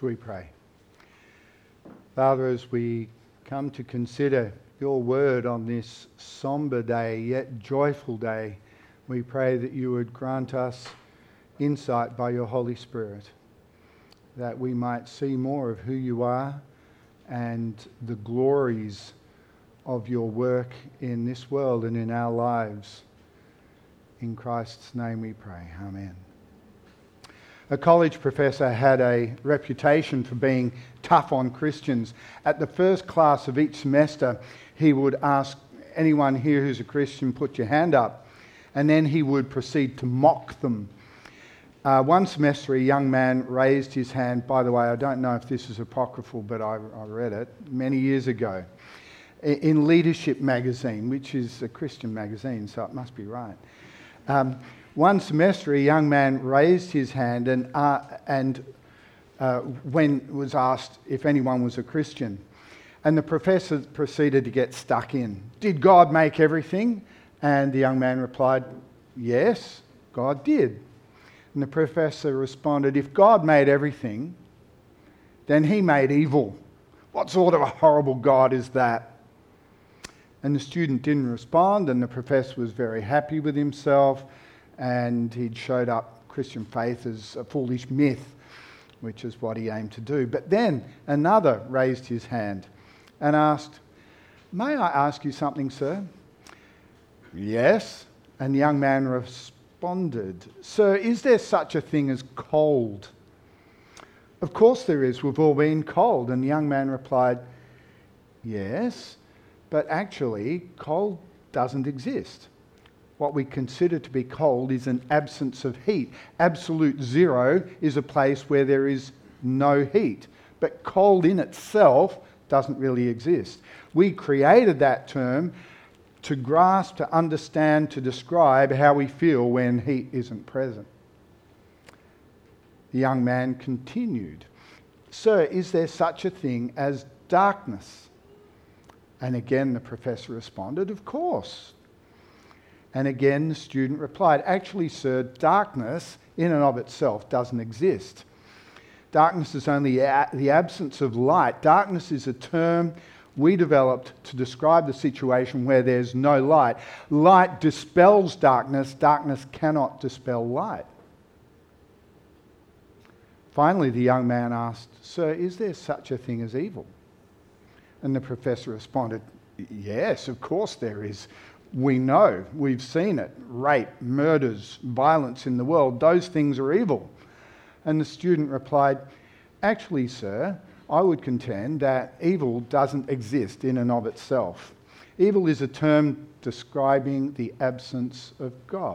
Shall we pray? Father, as we come to consider your word on this somber day, yet joyful day, we pray that you would grant us insight by your Holy Spirit, that we might see more of who you are and the glories of your work in this world and in our lives. In Christ's name we pray. Amen. A college professor had a reputation for being tough on Christians. At the first class of each semester, he would ask anyone here who's a Christian, put your hand up, and then he would proceed to mock them. One semester, a young man raised his hand. By the way, I don't know if this is apocryphal, but I read it many years ago in Leadership magazine, which is a Christian magazine, so it must be right. One semester, a young man raised his hand and when was asked if anyone was a Christian. And the professor proceeded to get stuck in. Did God make everything? And the young man replied, yes, God did. And the professor responded, if God made everything, then he made evil. What sort of a horrible God is that? And the student didn't respond, and the professor was very happy with himself, and he'd showed up Christian faith as a foolish myth, which is what he aimed to do. But then another raised his hand and asked, may I ask you something, sir? Yes. And the young man responded, sir, is there such a thing as cold? Of course there is. We've all been cold. And the young man replied, yes, but actually cold doesn't exist. What we consider to be cold is an absence of heat. Absolute zero is a place where there is no heat. But cold in itself doesn't really exist. We created that term to grasp, to understand, to describe how we feel when heat isn't present. The young man continued, sir, is there such a thing as darkness? And again the professor responded, of course. And again the student replied, actually, sir, darkness in and of itself doesn't exist. Darkness is only the absence of light. Darkness is a term we developed to describe the situation where there's no light. Light dispels darkness. Darkness cannot dispel light. Finally, the young man asked, sir, is there such a thing as evil? And the professor responded, yes, of course there is. We know, we've seen it. Rape, murders, violence in the world, those things are evil. And the student replied, actually, sir, I would contend that evil doesn't exist in and of itself. Evil is a term describing the absence of God.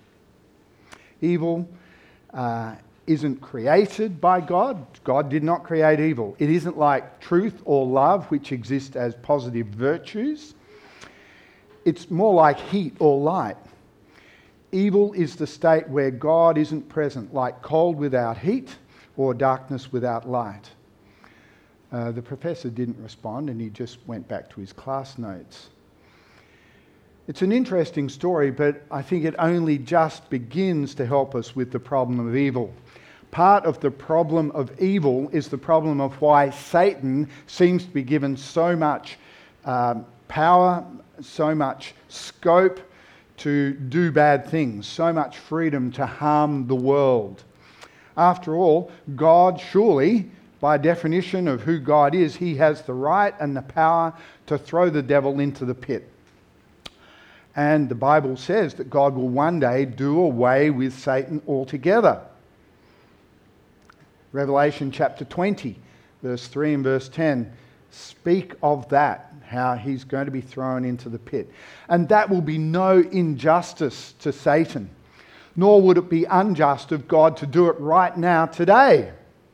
Evil isn't created by God. God did not create evil. It isn't like truth or love, which exist as positive virtues. It's more like heat or light. Evil is the state where God isn't present, like cold without heat or darkness without light. The professor didn't respond, and he just went back to his class notes. It's an interesting story, but I think it only just begins to help us with the problem of evil. Part of the problem of evil is the problem of why Satan seems to be given so much power, so much scope to do bad things, so much freedom to harm the world. After all, God surely, by definition of who God is, he has the right and the power to throw the devil into the pit. And the Bible says that God will one day do away with Satan altogether. Revelation chapter 20, verse 3 and verse 10 speak of that, how he's going to be thrown into the pit. And that will be no injustice to Satan, nor would it be unjust of God to do it right now today.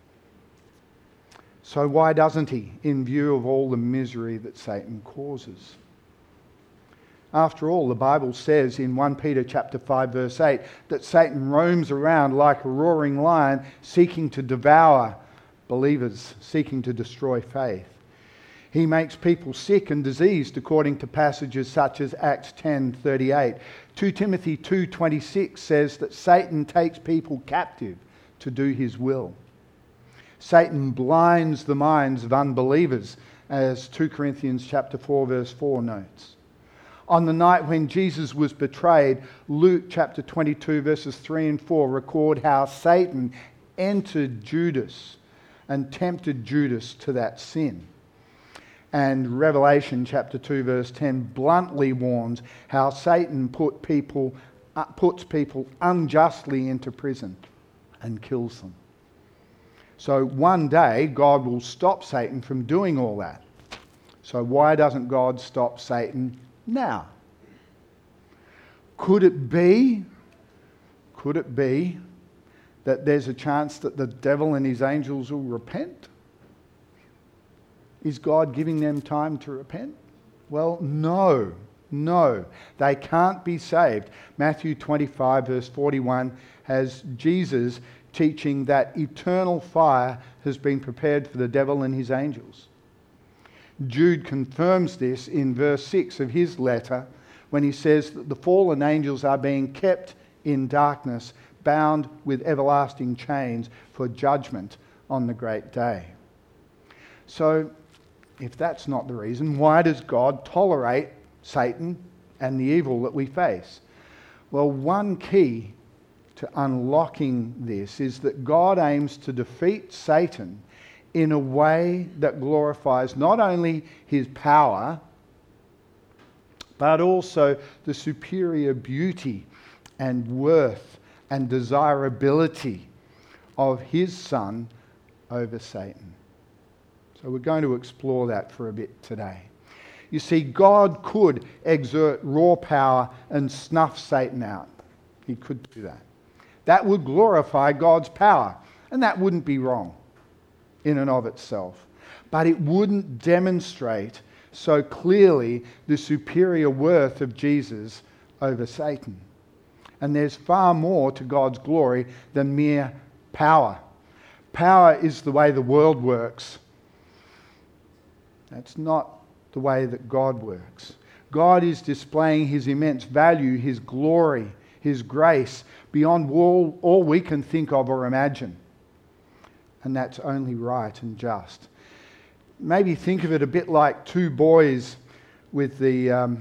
So why doesn't he, in view of all the misery that Satan causes? After all, the Bible says in 1 Peter chapter 5 verse 8 that Satan roams around like a roaring lion seeking to devour believers, seeking to destroy faith. He makes people sick and diseased according to passages such as Acts 10:38. 2 Timothy 2:26 says that Satan takes people captive to do his will. Satan blinds the minds of unbelievers, as 2 Corinthians chapter 4 verse 4 notes. On the night when Jesus was betrayed, Luke chapter 22 verses 3 and 4 record how Satan entered Judas and tempted Judas to that sin. And Revelation chapter 2 verse 10 bluntly warns how Satan puts people unjustly into prison and kills them. So one day God will stop Satan from doing all that. So why doesn't God stop Satan now? Could it be that there's a chance that the devil and his angels will repent? Is God giving them time to repent? Well, no. They can't be saved. Matthew 25 verse 41 has Jesus teaching that eternal fire has been prepared for the devil and his angels. Jude confirms this in verse 6 of his letter when he says that the fallen angels are being kept in darkness, bound with everlasting chains for judgment on the great day. So, if that's not the reason, why does God tolerate Satan and the evil that we face? Well, one key to unlocking this is that God aims to defeat Satan in a way that glorifies not only his power, but also the superior beauty and worth and desirability of his Son over Satan. So we're going to explore that for a bit today. You see, God could exert raw power and snuff Satan out. He could do that. That would glorify God's power, and that wouldn't be wrong in and of itself. But it wouldn't demonstrate so clearly the superior worth of Jesus over Satan. And there's far more to God's glory than mere power. Power is the way the world works. That's not the way that God works. God is displaying his immense value, his glory, his grace beyond all we can think of or imagine. And that's only right and just. Maybe think of it a bit like two boys with the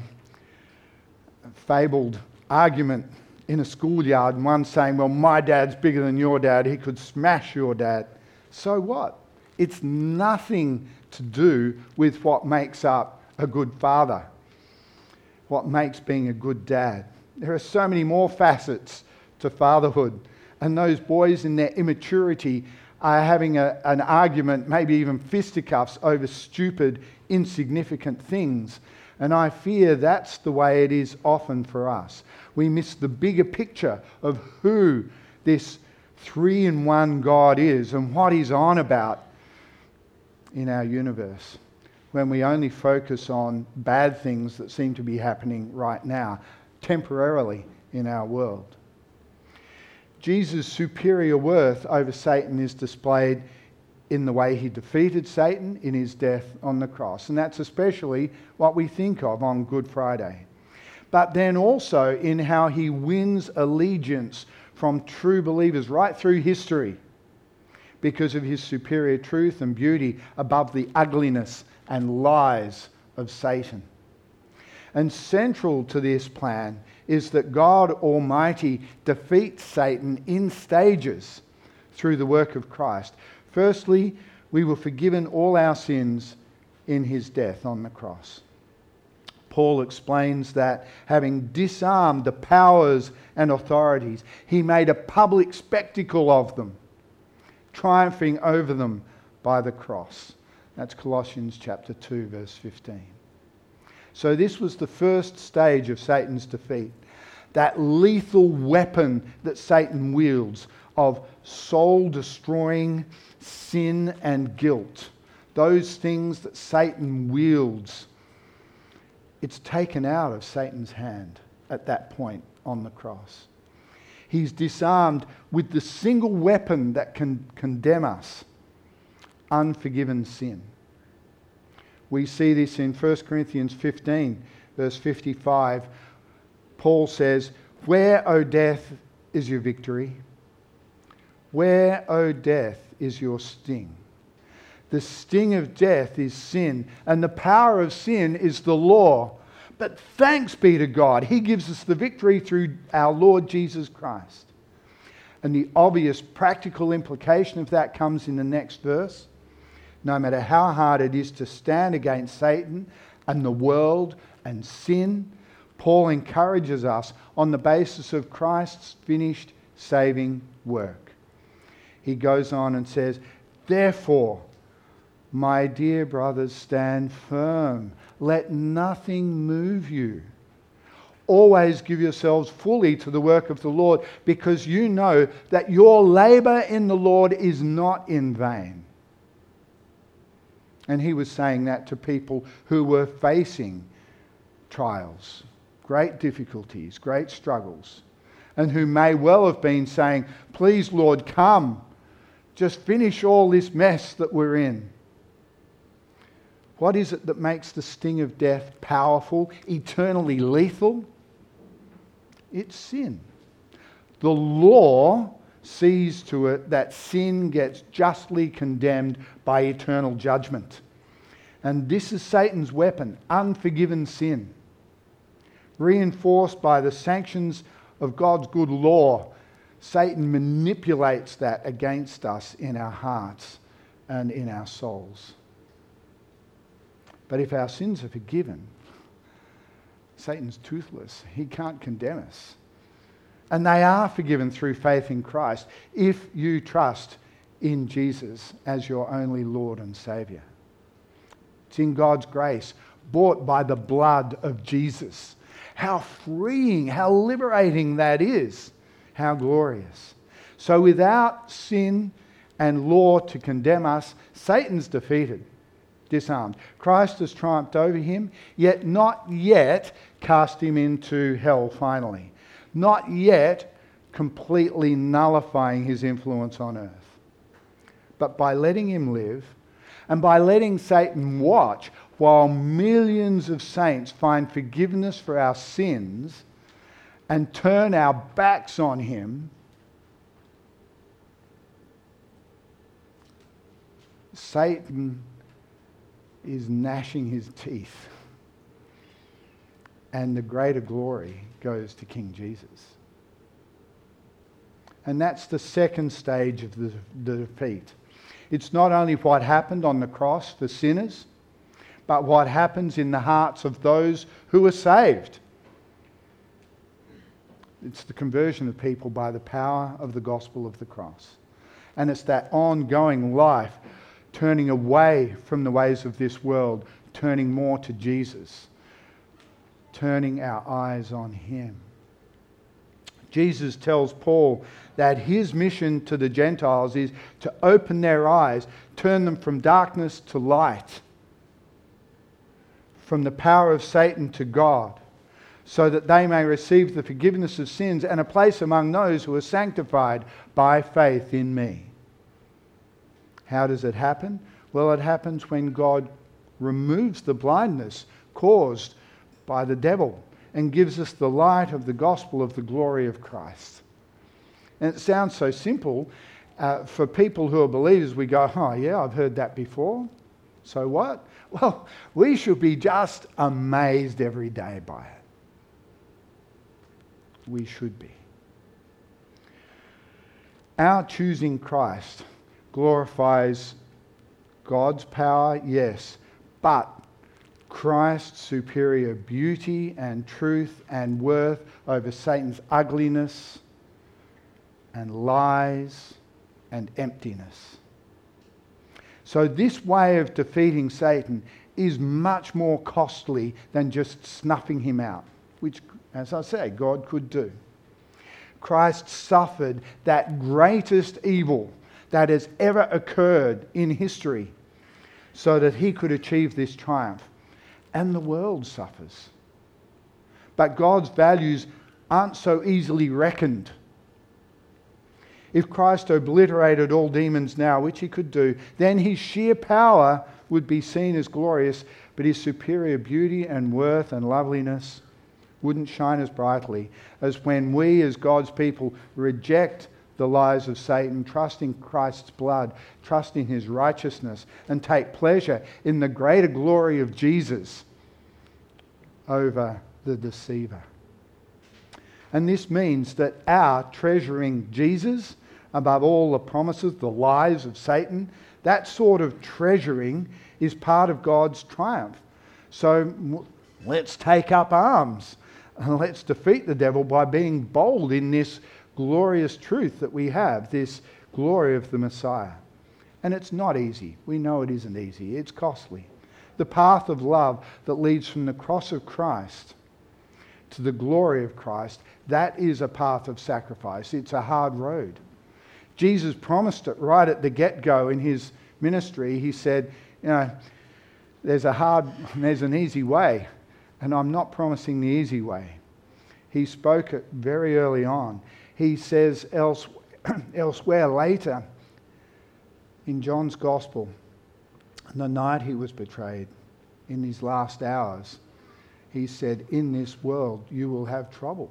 fabled argument in a schoolyard, and one saying, well, my dad's bigger than your dad, he could smash your dad. So what? It's nothing to do with what makes up a good father, what makes being a good dad. There are so many more facets to fatherhood, and those boys in their immaturity are having an argument, maybe even fisticuffs over stupid, insignificant things. And I fear that's the way it is often for us. We miss the bigger picture of who this three-in-one God is and what he's on about in our universe, when we only focus on bad things that seem to be happening right now, temporarily in our world. Jesus' superior worth over Satan is displayed in the way he defeated Satan in his death on the cross. And that's especially what we think of on Good Friday. But then also in how he wins allegiance from true believers right through history because of his superior truth and beauty above the ugliness and lies of Satan. And central to this plan is that God Almighty defeats Satan in stages through the work of Christ. Firstly, we were forgiven all our sins in his death on the cross. Paul explains that having disarmed the powers and authorities, he made a public spectacle of them, triumphing over them by the cross. That's Colossians chapter 2, verse 15. So this was the first stage of Satan's defeat. That lethal weapon that Satan wields of soul-destroying sin and guilt. Those things that Satan wields. It's taken out of Satan's hand at that point on the cross. He's disarmed with the single weapon that can condemn us. Unforgiven sin. We see this in 1 Corinthians 15, verse 55. Paul says, "Where, O death, is your victory? Where, O death, is your sting. The sting of death is sin, and the power of sin is the law. But thanks be to God, He gives us the victory through our Lord Jesus Christ. And the obvious practical implication of that comes in the next verse. No matter how hard it is to stand against Satan and the world and sin, Paul encourages us on the basis of Christ's finished saving work. He goes on and says, therefore, my dear brothers, stand firm. Let nothing move you. Always give yourselves fully to the work of the Lord, because you know that your labour in the Lord is not in vain. And he was saying that to people who were facing trials, great difficulties, great struggles, and who may well have been saying, please, Lord, come. Just finish all this mess that we're in. What is it that makes the sting of death powerful, eternally lethal? It's sin. The law sees to it that sin gets justly condemned by eternal judgment. And this is Satan's weapon, unforgiven sin. Reinforced by the sanctions of God's good law, Satan manipulates that against us in our hearts and in our souls. But if our sins are forgiven, Satan's toothless. He can't condemn us. And they are forgiven through faith in Christ if you trust in Jesus as your only Lord and Saviour. It's in God's grace, bought by the blood of Jesus. How freeing, how liberating that is. How glorious. So without sin and law to condemn us, Satan's defeated, disarmed. Christ has triumphed over him, yet not yet cast him into hell finally. Not yet completely nullifying his influence on earth. But by letting him live, and by letting Satan watch while millions of saints find forgiveness for our sins and turn our backs on him, Satan is gnashing his teeth. And the greater glory goes to King Jesus. And that's the second stage of the defeat. It's not only what happened on the cross for sinners, but what happens in the hearts of those who are saved. It's the conversion of people by the power of the gospel of the cross. And it's that ongoing life, turning away from the ways of this world, turning more to Jesus, turning our eyes on him. Jesus tells Paul that his mission to the Gentiles is to open their eyes, turn them from darkness to light, from the power of Satan to God, so that they may receive the forgiveness of sins and a place among those who are sanctified by faith in me. How does it happen? Well, it happens when God removes the blindness caused by the devil and gives us the light of the gospel of the glory of Christ. And it sounds so simple. For people who are believers, we go, oh yeah, I've heard that before. So what? Well, we should be just amazed every day by it. We should be. Our choosing Christ glorifies God's power, yes, but Christ's superior beauty and truth and worth over Satan's ugliness and lies and emptiness. So this way of defeating Satan is much more costly than just snuffing him out, which, as I say, God could do. Christ suffered that greatest evil that has ever occurred in history so that he could achieve this triumph. And the world suffers. But God's values aren't so easily reckoned. If Christ obliterated all demons now, which he could do, then his sheer power would be seen as glorious, but his superior beauty and worth and loveliness wouldn't shine as brightly as when we as God's people reject the lies of Satan, trust in Christ's blood, trust in his righteousness, and take pleasure in the greater glory of Jesus over the deceiver. And this means that our treasuring Jesus above all the promises, the lies of Satan, that sort of treasuring is part of God's triumph. So let's take up arms and let's defeat the devil by being bold in this glorious truth that we have, this glory of the Messiah. And it's not easy. We know it isn't easy. It's costly. The path of love that leads from the cross of Christ to the glory of Christ, that is a path of sacrifice. It's a hard road. Jesus promised it right at the get-go in his ministry. He said, there's an easy way, and I'm not promising the easy way. He spoke it very early on. He says elsewhere later in John's Gospel, the night he was betrayed, in his last hours, he said, in this world you will have trouble.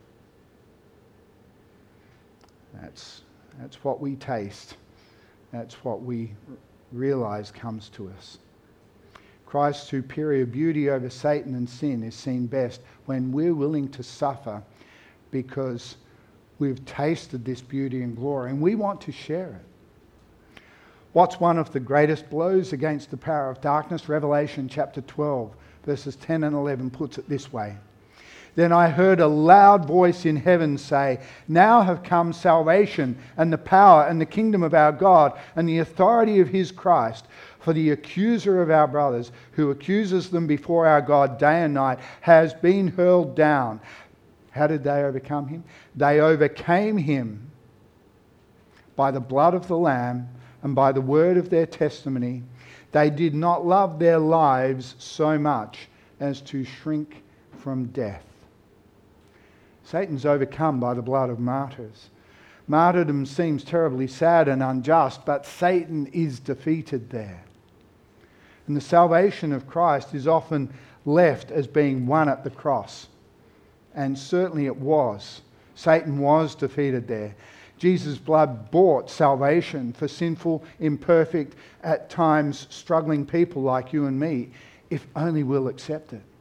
That's what we taste. That's what we realize comes to us. Christ's superior beauty over Satan and sin is seen best when we're willing to suffer because we've tasted this beauty and glory and we want to share it. What's one of the greatest blows against the power of darkness? Revelation chapter 12, verses 10 and 11 puts it this way. Then I heard a loud voice in heaven say, now have come salvation and the power and the kingdom of our God and the authority of his Christ. For the accuser of our brothers, who accuses them before our God day and night, has been hurled down. How did they overcome him? They overcame him by the blood of the Lamb and by the word of their testimony. They did not love their lives so much as to shrink from death. Satan's overcome by the blood of martyrs. Martyrdom seems terribly sad and unjust, but Satan is defeated there. And the salvation of Christ is often left as being won at the cross. And certainly it was. Satan was defeated there. Jesus' blood bought salvation for sinful, imperfect, at times struggling people like you and me, if only we'll accept it.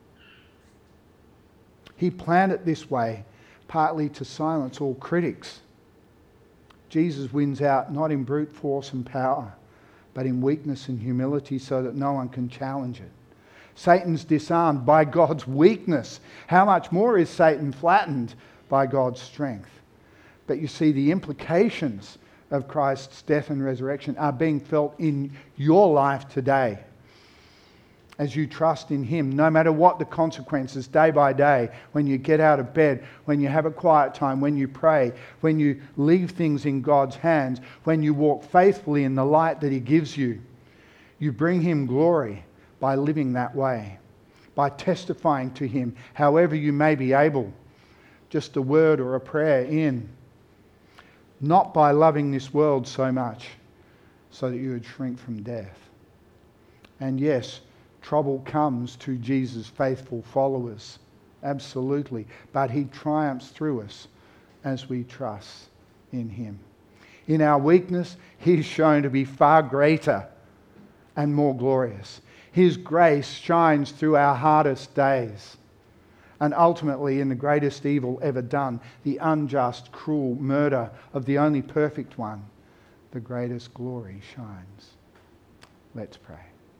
He planned it this way, partly to silence all critics. Jesus wins out not in brute force and power, but in weakness and humility so that no one can challenge it. Satan's disarmed by God's weakness. How much more is Satan flattened by God's strength? But you see, the implications of Christ's death and resurrection are being felt in your life today. As you trust in him, no matter what the consequences, day by day, when you get out of bed, when you have a quiet time, when you pray, when you leave things in God's hands, when you walk faithfully in the light that he gives you, you bring him glory by living that way, by testifying to him however you may be able, just a word or a prayer in, not by loving this world so much so that you would shrink from death. And yes, trouble comes to Jesus' faithful followers, absolutely, but he triumphs through us as we trust in him. In our weakness, he's shown to be far greater and more glorious. His grace shines through our hardest days. And ultimately, in the greatest evil ever done, the unjust, cruel murder of the only perfect one, the greatest glory shines. Let's pray.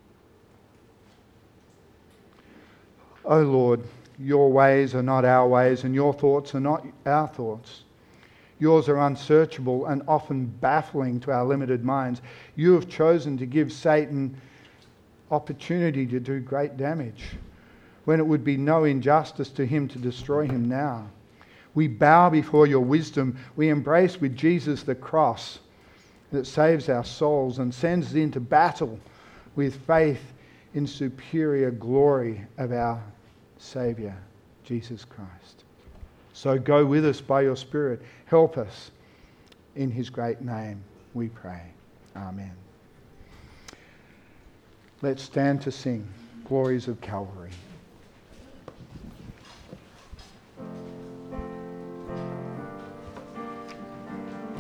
O Lord, your ways are not our ways, and your thoughts are not our thoughts. Yours are unsearchable and often baffling to our limited minds. You have chosen to give Satan opportunity to do great damage, when it would be no injustice to him to destroy him now. We bow before your wisdom. We embrace with Jesus the cross that saves our souls and sends us into battle with faith in superior glory of our Saviour, Jesus Christ. So go with us by your Spirit. Help us in his great name, we pray. Amen. Let's stand to sing Glories of Calvary.